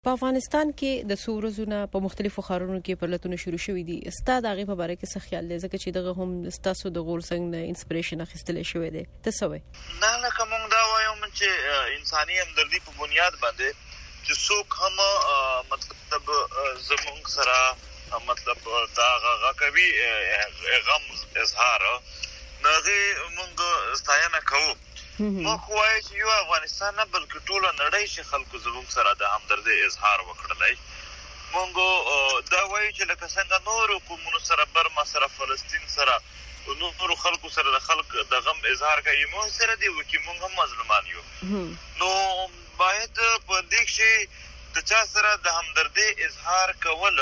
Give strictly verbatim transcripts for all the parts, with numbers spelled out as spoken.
په افغانستان کې د څو ورځې په مختلفو ښارونو کې پرلتونه شروع شوې دي. استاد هغه په اړه کې څه خیال دی ځکه چې دغه هم ستاسو د غورځنګ نه انسپریشن اخیستل شوی دی؟ ته څه وایې؟ نه لکه موږ دا وایو چې انساني همدردي په بنیاد باندې چې څوک هم مطلب زموږ سره مطلب دا غا کوي غم اظهار نه موږ ستاینه کوو. موږ وایو چې یو افغانستان نه بلکې ټول نړۍ چې خلکو زموږ سره د همدردۍ اظهار وکړلای. موږ دا وایو چې لکه څنګه نورو قومونو سره برما سره فلسطین سره نورو خلکو سره د خلک د غم اظهار کوي موږ سره دی وکي موږ هم مظلومان یو. نو باید په دې کې د چا سره د همدردۍ اظهار کول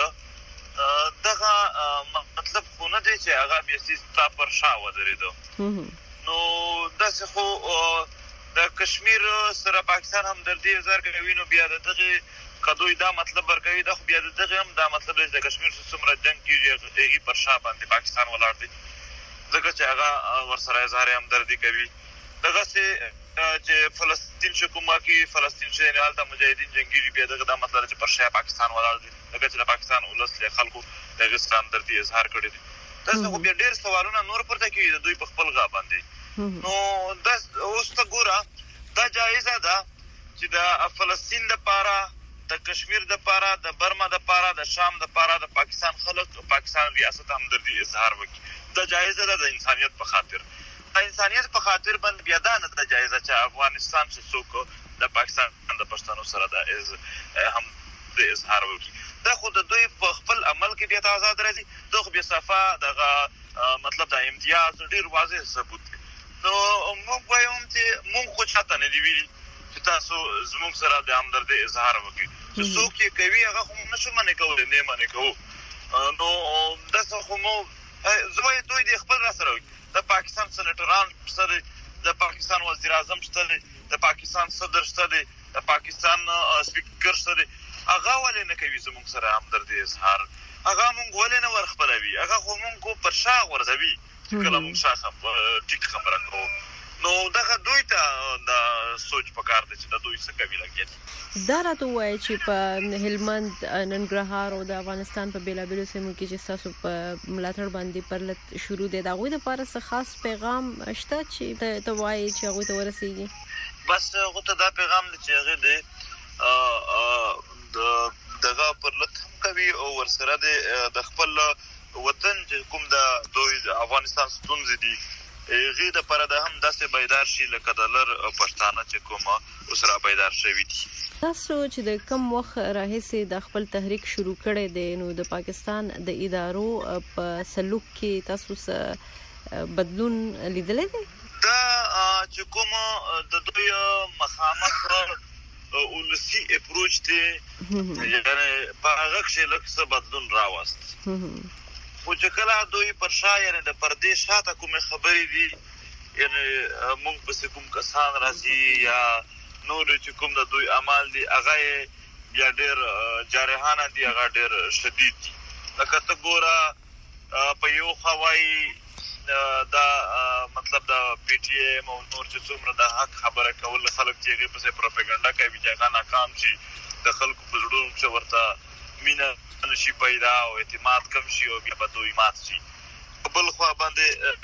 دغه مطلب خو نه دی چې هغه بیا ستا پر شا ودرېدو. نو داسې خو د کشمیر سره پاکستان همدردي اظهار کوي نو بیا دغه کدوې دا مطلب ورکوي دا خو بیا دغه هم دا مطلب دی د کشمیر څومره جنګ کېږي هغې پر شا باندې پاکستان ولاړ دی ځکه چې هغه ورسره اظهار همدردي کوي. دغسې چې فلسطین چې کومه کې فلسطین چې هلته مجاهدین جنګېږي بیا دغه دا مطلب چې پر شا پاکستان ولاړ دی ځکه چې د پاکستان ولس له خلکو د هغې سره همدردي اظهار کړی دی. داسې خو بیا ډېر سوالونه نور پورته کوي د دوی په خپل غا باندې. نو دا اوس ته ګوره دا جایزه ده چې د فلسطین دپاره د کشمیر دپاره د برما دپاره د شام دپاره د پاکستان خلک پاکستان ریاست همدردي اظهار وکړي. دا جایزه ده د انسانیت په خاطر. د انسانیت په خاطر باندې بیا دا نه ده جایزه چې افغانستان چې څوک د پاکستان د پښتنو سره د هم د اظهار وکړي. دا خو د دوی په خپل عمل کې بیا تضاد راځي. دا خو بیا صفا دغه مطلب د امتیاز ډېر واضح ثبوت دی. نو موږ وایو چې موږ خو چاته نه دي ویلي چې تاسو زموږ سره د همدردۍ اظهار وکړي. چې څوک یې کوي هغه خو موږ نشو منې کولی نه یې منې کوو. نو داسې خو موږ زه وایو دوی دې خپل را سره وکړي. د پاکستان سنټران شته دی د پاکستان وزیر اعظم شته دی د پاکستان صدر شته دی د پاکستان سپیکر شته دی. هغه ولې نه کوي زموږ سره همدردۍ اظهار؟ هغه موږ ولې نه ورخپلوي؟ هغه خو موږ پر شا غورځوي چې کله موږ شا ټیک خبره کوو. نو دغه دوی ته د سوچ پکار دی چې د دوی څه کوي لګیا دي. دا راته ووایه چې په هلمند ننګرهار او د افغانستان په بېلابېلو سیمو کې چې ستاسو په ملاتړ باندې پرلت شروع دی د هغوی دپاره څه خاص پیغام شته چې ته وایې چې هغوی ته ورسېږي؟ بس هغو ته دا پیغام دی چې هغې دی دغه پرلت هم کوي او ورسره دی د خپل وطن چې کوم د دوی د افغانستان ستونزې دي هغې دپاره د هم داسې بیدار شي لکه د لر پښتانه چې کومه ورسره بیدار شوي دي. تاسو چې د کم وخت راهیسې د خپل تحریک شروع کړی دی نو د پاکستان د ادارو په سلوک کې تاسو څه بدلون لیدلی دی؟ دا چې کومه د دوی مخامخ ولسي اپروچ دی یعنې په هغه کښې لږ څه بدلون راوست. خو چې کله دوی پر شا یعنې د پردې شاته کومې خبرې دي یعنې موږ پسې کوم کسان راځي یا نور چې کوم د دوی اعمال دي هغه یې بیا ډېر جارحانه دي هغه ډېر شدید دي. لکه ته ګوره په یو خوا وایي دا مطلب د پی ټي ایم او نور چې څومره د حق خبره کول خلک چې هغې پسې پروپیګنډا کوي چې هغه ناکام شي د خلکو په زړونو چې ورته مینه نشي پیدا او اعتماد کم شي او بیا به دوی مات شي. په بل خوا باندې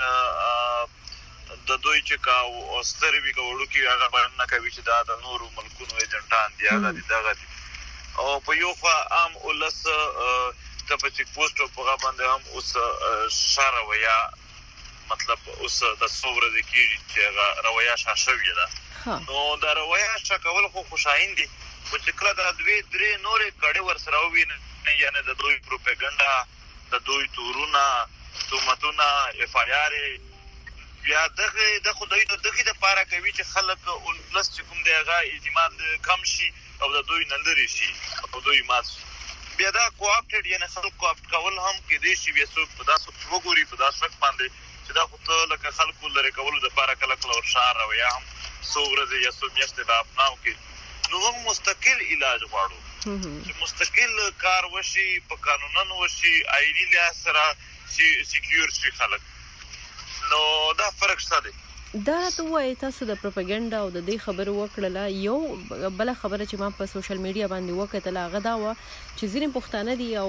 د دوی چې کا سترې وي که وړوکي وي هغه بیان نه کوي چې دا د نورو ملکونو ایجنټان دي هغه دي دغه دي. او په یو خوا عام ولس ته په چیک پوسټو په هغه باندې هم اوس ښه رویه مطلب اوس د څو ورځې کېږي چې هغه رویه ښه شوې ده. نو دا رویه ښه کول خو خوشاین دي خو چې کله دا دوې درې نورې کړې ورسره ووینې یعنې د دوی پروپیګنډا د دوی تورونه تهمتونه اف آی آرې بیا دغه د خو دوی د دغې دپاره کوي چې خلک ولس چې کوم دی هغه اعتماد کم شي او د دوی نه لرې شي او دوی مات شي. بیا دا کوآپټډ یعنې خلک کوآپټ کول هم کېدی شي بیا څوک په داسې وګوري په داسې وخت باندې چې دا خو ته لکه خلکو لرې کولو دپاره کله کله ورشا رویه هم څو ورځې یا څو میاشتې به اپناو کړي. نو موږ مستقل علاج غواړو چې مستقل کار وشي په قانونن وشي آئیني لحاظ سره چې سیکیور شي خلک. نو دا فرق شته دی. دا راته وایي تاسو د پروپاګاندا او د دې خبرو وکړله، یو بله خبره چې ما په سوشل میډیا باندې وکتله هغه دا وه چې ځینې پښتانه دي او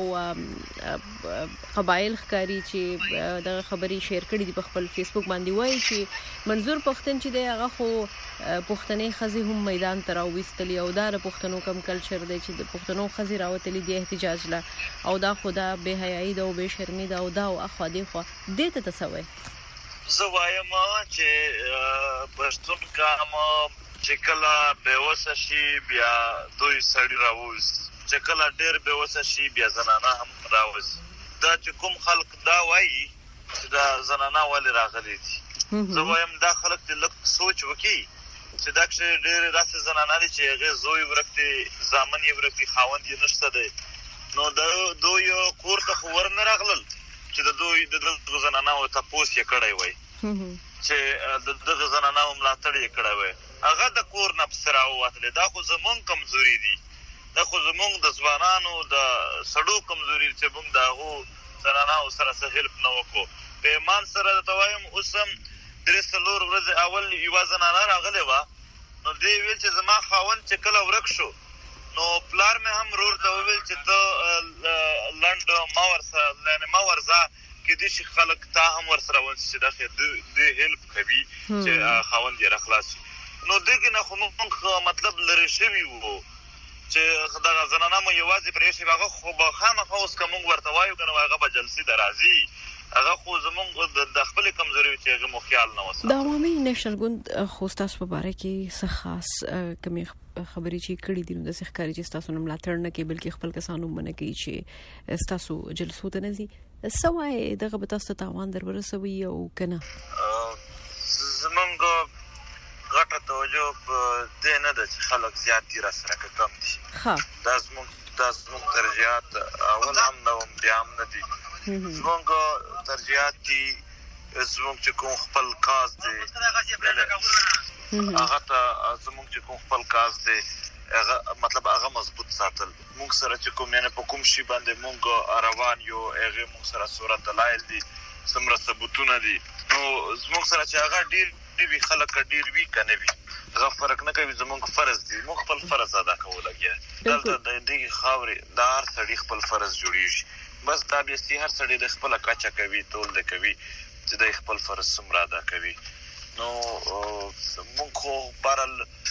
قبایل ښکاري چې دغه خبرې شیر کړي دي په خپل فیسبوک باندې، وایي چې منظور پښتون چې دی هغه خو پښتنې ښځې هم میدان ته راویستلي او دا د پښتنو کم کلچر دی چې د پښتنو ښځې راوتلي دي احتجاج له، او دا خو دا بې حیایي ده او بې شرمي ده او دا او اخوا دېخوا. دې ته ته څه وایې؟ زه وایم چې پښتون قام چې کله بېوسه شي بیا دوی سړي راووځي، چې کله ډېر بېوسه شي بیا زنانه هم راوځي. دا چې کوم خلک دا وایي چې دا زنانه ولې راغلي دي، زه وایم دا خلک دې لږ سوچ وکړي چې دا کښې ډېرې داسې زنانه دي چې هغې زوی ورک دی، زامن یې ورک دي، خاوند یې نشته دی، نو د دوی کور ته خو ور نه راغلل چې د دوی د دغو زنانهو تپوس یې کړی وی چې د دغه زنانهو ملاتړ یې کړی وی، هغه د کور نه پسې راووتلې. دا خو زمونږ کمزوري دي، دا خو زمونږ د ځوانانو د سړو کمزوري چې موږ د هغو زنانهو سره څه هیلپ نه وکړو. په ایمان سره درته وایم اوس هم درې څلور ورځې اول یوه زنانه راغلې وه، نو دې ویل چې زما خاوند چې کله ورک شو نو پلار مې هم ورور ته وویل چې ته لنډ مه ورسره یعنې مه ورځه، کېدای شي خلک تا هم ورسره ونیسي چې دغې دې هیلپ کوي چې خاوند یې راخلاص شي. نو دغې نه خو موږ مطلب لرې شوي وو چې دغه زنانه مو یوازې پرېښي، هغه خو به خامخا اوس که موږ ورته وایو که نه هغه به جلسې ته راځي، هغه خو زمونږ د خپلې کمزوري وي چې هغې مو خیال نه وساتو. د عوامي نیشنل ګوند خو ستاسو په باره کې څه خاص کومې خبرې چې کړي دي نو داسې ښکاري چې ستاسو نه ملاتړ نه کوي بلکې خپل کسان هم منع کوي چې ستاسو جلسو ته نه ځي. څه وایې دغه به تاسو ته تاوان در ورسوي او که نه؟ زمونږ غټه توجه په دې نه ده چې خلک زیات دي راسره که کم دي، دا زمونږ دا زمونږ ترجیحات اول هم نه وم بیا هم نه دي. زمونږ ترجیحات دي زمونږ چې کوم خپل کاز دی هغه ته زمونږ چې کوم خپل کاز دی هغه مطلب هغه مضبوط ساتل. مونږ سره چې کوم یعنې په کوم شي باندې مونږ روان یو هغې مونږ سره صورت دلایل دي، څومره ثبوتونه دي، نو زمونږ سره چې هغه ډېر وي خلک که ډېر وي که نه وي هغه فرق نه کوي، زمونږ فرض دی، مونږ خپل فرض ادا کوو لګیا. دلته د دې خاورې د هر سړي خپل فرض جوړېږي، بس دا بیستي هر سړی د خپله کچه کوي، تول د کوي چې دی خپل فرض څومره ادا کوي. نو مونږ خو بهرحال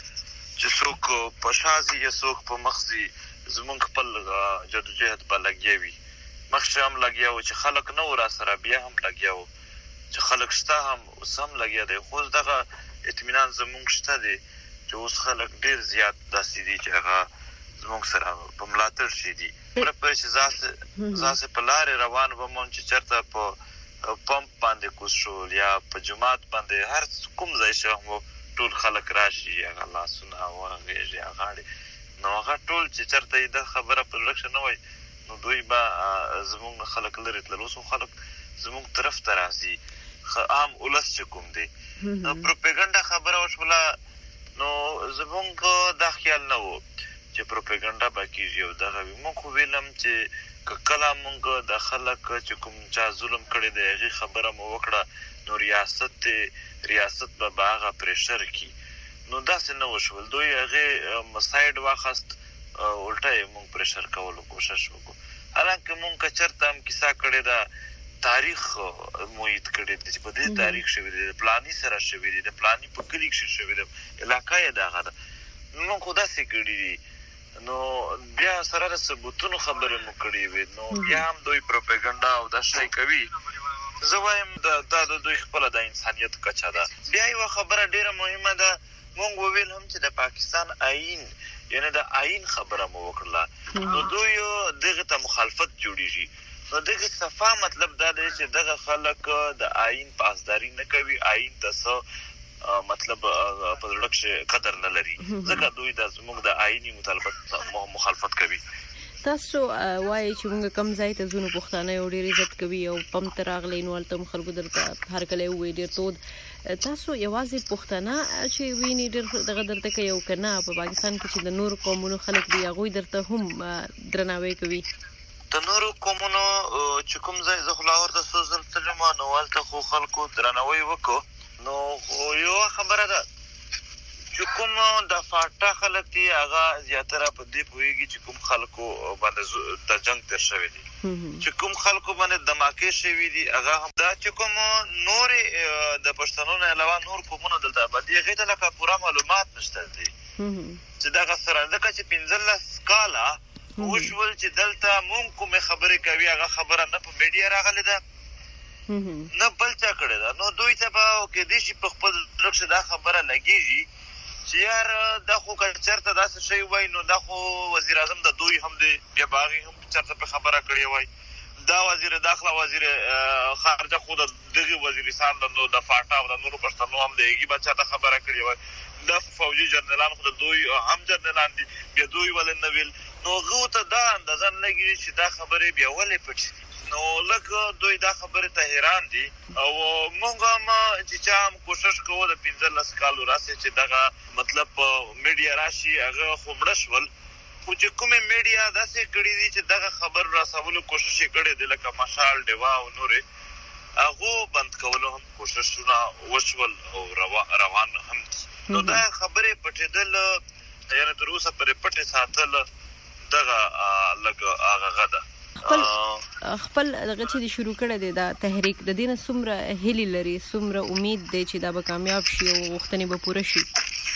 چې څوک په شا ځي یا څوک په مخ ځي زمونږ خپل جدوجهد به لګیا وي. مخکې هم لګیا وو چې خلک نه وو را سره، بیا هم لګیا وو چې خلک شته هم اوس هم لګیا دی، خو اوس دغه اطمینان زمونږ شته دی چې اوس خلک ډېر زیات داسې دي چې هغه زمونږ سره په ملاتړ شي دي. پرې چې زاسې په لارې روان وم چې چېرته په پمپ باندې کوز شول یا په جومات باندې هر کوم ځای شم ټول خلک راشي هغه لاسونه وغېږي غاړې، نو هغه ټول چې چېرته یې دا خبره په زړه کښې نه وای نو دوی به زمونږ خلک لرې تلل. اوس خلک زمونږ طرف ته راځي، عام ولس چې کوم دی. پروپاګانډا خبره وشوله نو زمونږ دا خیال نه و چې پروپاګانډا به کېږي او دغه وي. مونږ خو ویلم چې که کله مونږ د خلک چې کوم چا ظلم کړی دی هغې خبره مو وکړه نو ریاست دی ریاست به به هغه پریشر کړي، نو داسې نه وشول. دوی هغې سایډ واخست، الټه یې مونږ پریشر کولو کوشش وکړو. حالانکه مونږ که چېرته هم کیسه کړې ده تاریخ موید کړی دی چې په دې تاریخ شوي دی، د پلاني سره شوي دی، د پلاني په کلي کښې شوي دی، علاقه یې دغه ده. مونږ خو داسې کړي دي، نو بیا سره د ثبوتونو خبرې مو کړې وې، نو بیا هم دوی پروپاګانډا او دا شی کوي. زه وایم دا د دوی خپله د انسانیت کچه ده. بیا یوه خبره ډېره مهمه ده، مونږ وویل هم چې د پاکستان آئین یعنې د آئین خبره مو وکړله، نو دوی دغې ته مخالفت جوړېږي. نو دغه صفا مطلب دا دی چې دغه خلک د آئین پاسداري نه کوي، آئین ته څه مطلب په زړه کښې قدر نه لري، ځکه دوی د زموږ د آئیني مخالفت کوي. تاسو وایي چې موږ کم ځای ته ځو نو پښتانه یو ډېر عزت کوي او پم ته راغلی نو هلته هم خلکو درته هرکلی ووایي ډېر تود. تاسو یوازې پښتانه چې ویني ډېر دغه درته کوي او که نه په پاکستان کې چې د نورو قومونو خلک دي هغوی درته هم درناوی کوي؟ د نورو قومونو چې کوم ځای زه خو لاهور ته څو ځل تلم نو هلته خو خلکو درناوی وکړو، نو یو خبره ده چې کوم د فاټا خلک دي هغه زیاتره په دې پوهېږي چې کوم خلکو باندې د جنګ تېر شوی دي چې کوم خلکو باندې دماکې شوي دي هغه هم دا چې کوم نورې د پښتنو نه علاوه نور قومونه دلته ابادي هغې ته لکه پوره معلومات نشته دي چې دغه سره ځکه چې پنځلس کاله وشول چې دلته مونږ کومې خبرې کوي هغه خبره نه په میډیا راغلې ده نه بل چا کړې ده. نو دوی ته به کېدای شي په خپل زړه کښې دا خبره لګېږي چې یار دا خو که چېرته داسې شی وای نو دا خو وزیر اعظم د دوی هم دی بیا به هغې هم چېرته پرې خبره کړې وای دا وزیر داخله وزیر خارجه خو د دغې وزیرستان نو د فاټا او د نورو پښتنو هم د هغې به چاته خبره کړې وای دا فوجي جنرالان خو د دوی هم جنرالان دي بیا دوی ولې نه ویل نو هغو ته دا اندازه نه لګېږي چې دا خبرې بیا ولې پټې دي. نو لږ دوی دا خبرې ته حیران دي او موږ هم چې چا هم کوشش کوو د پنځلس کالو راسې چې دغه مطلب میډیا راشي هغه خو مړه شول خو چې کومې میډیا داسې کړي دي چې دغه خبر رسولو کوشش یې کړی دی لکه مشال ډیوا او نورې هغو بند کولو هم کوششونه وشول او روان هم دي. نو دا خبرې پټېدل یعنې تر اوسه پرې پټې ساتل دغه لږ هغه ده خپل خپل دغه چې شروع کړی دی دا تحریک د دې نه څومره هیلې لري څومره امید دی چې دا به کامیاب شي او غوښتنې به پوره شي؟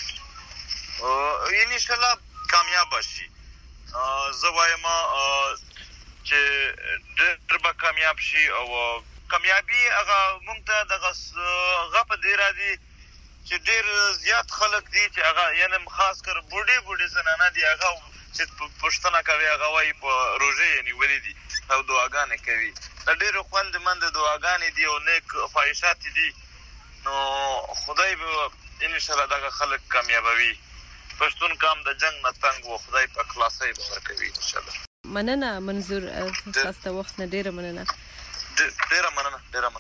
انشاءالله کامیاب شي. زه وایم چې ډېر به کامیاب شي او کامیابي هغه موږ ته دغه هغه په دې راځي چې ډېر زیات خلک دي چې هغه یعنې خاص کر بوډۍ بوډۍ زنانه دي هغه چې پوښتنه کوي هغه وایي په روژې یې نیولې دي او دعاګانې کوي د ډېرو خوندمنده دعاګانې دي او نیک خواهشات دي. نو خدای به انشاءالله دغه خلک کامیابوي. پښتون قام د جنګ نه تنګ و خدای په خلاصۍ به ورکوي انشاءالله. مننه منظور ستاسو د وخت نه ډېره مننه. ډېره مننه ډېره مننه.